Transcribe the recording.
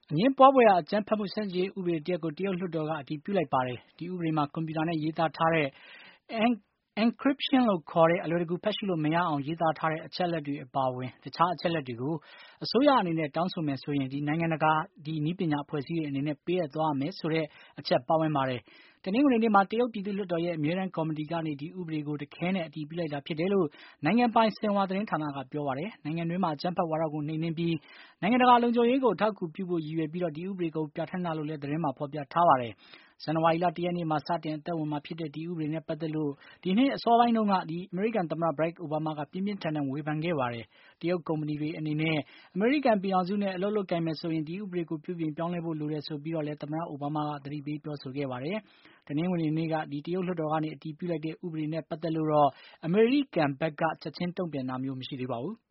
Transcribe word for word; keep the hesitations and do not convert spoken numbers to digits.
အငင်းပွားဖွယ်ရာအကြမ်းဖက်မှုဆန့်ကျင်ရေးဥပဒေတရပ်ကိုတရုတ်လွှတ်တော်ကအတည်ပြုလိုက်ပါတယ်။ ဒီဥပဒေမှာကွန်ပျူတာနဲ့ရေးသားထားတဲ့ encryption လို့ခေါ်တဲ့အလွယ်တကူဖတ်ရှုလို့မရအောင်ရေးသားထားတဲ့အချက်အလက်တွေအပါအဝင်တခြားအချက်အလက်တွေကိုအစိုးရအနေနဲ့တောင်းဆိုမယ်ဆိုရင်ဒီနိုင်ငံတကာဒီနည်းပညာအဖွဲ့အစည်းတွေအနေနဲ့ပေးအပ်သွားရမယ်ဆိုတဲ့အချက်ပါဝင်ပါတယ်။ တနင်္ဂနွေနေ့မှာတရုတ်ပြည်သူ့လွှတ်တော်ရဲ့အမြဲတမ်းကော်မတီကနေဒီဥပဒေကိုတခဲနဲ့အတည်ပြုလိုက်တာဖြစ်တယ်လို့နိုင်ငံပိုင်ဆင်ဟွာသတင်းဌာနကပြောပါတယ်။ နိုင်ငံတွင်းမှာအကြမ်းဖက်ဝါဒကိုနှိမ်နင်းပြီးနိုင်ငံတကာလုံခြုံရေးကိုအထောက်အကူပြုဖို့ရည်ရွယ်ပြီးဒီဥပဒေကိုပြဌာန်းတာလို့လည်းသတင်းမှာဖေါ်ပြထားပါတယ်။ ဇန်နဝါရီလတရက်နေ့မှာစတင်အသက်ဝင်မှာဖြစ်တဲ့ဒီဥပဒေနဲ့ပတ်သက်လို့ဒီနှစ်အစောပိုင်းတုန်းက အမေရိကန်သမ္မတ Barack Obama ကပြင်းပြင်းထန်ထန်ဝေဖန်ခဲ့ပါတယ်။ တရုတ်ကုမ္ပဏီတွေအနေနဲ့အမေရိကန်ပြည်ထောင်စုနဲ့အလုပ်လုပ်ကိုင်မယ်ဆိုရင်ဒီဥပဒေကိုပြုပြင်ပြောင်းလဲဖို့လိုတယ်ဆိုပြီးတော့လည်းသမ္မတအိုဘားမားကသတိပေးပြောဆိုခဲ့ပါတယ်။ တနင်္ဂနွေနေ့ကတရုတ်လွှတ်တော်ကနေအတည်ပြုလိုက်တဲ့ဥပဒေနဲ့ပတ်သက်လို့တော့အမေရိကန်ဘက်ကချက်ချင်းတုံ့ပြန်တာမျိုးမရှိသေးပါဘူး